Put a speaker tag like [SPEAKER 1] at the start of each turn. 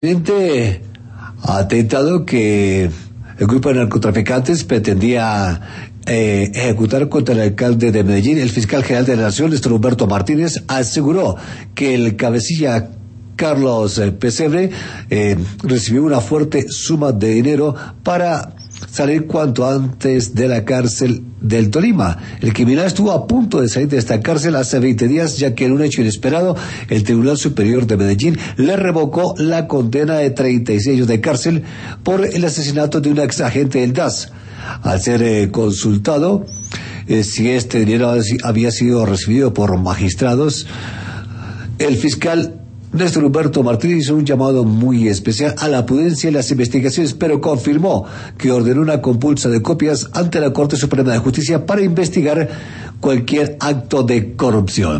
[SPEAKER 1] Atentado que el grupo de narcotraficantes pretendía ejecutar contra el alcalde de Medellín. El fiscal general de la Nación, Néstor Humberto Martínez, aseguró que el cabecilla Carlos Pesebre recibió una fuerte suma de dinero para salir cuanto antes de la cárcel del Tolima. El criminal estuvo a punto de salir de esta cárcel hace 20 días, ya que en un hecho inesperado, el Tribunal Superior de Medellín le revocó la condena de 36 años de cárcel por el asesinato de un ex agente del DAS. Al ser consultado si este dinero había sido recibido por magistrados, el fiscal Néstor Humberto Martínez hizo un llamado muy especial a la prudencia en las investigaciones, pero confirmó que ordenó una compulsa de copias ante la Corte Suprema de Justicia para investigar cualquier acto de corrupción.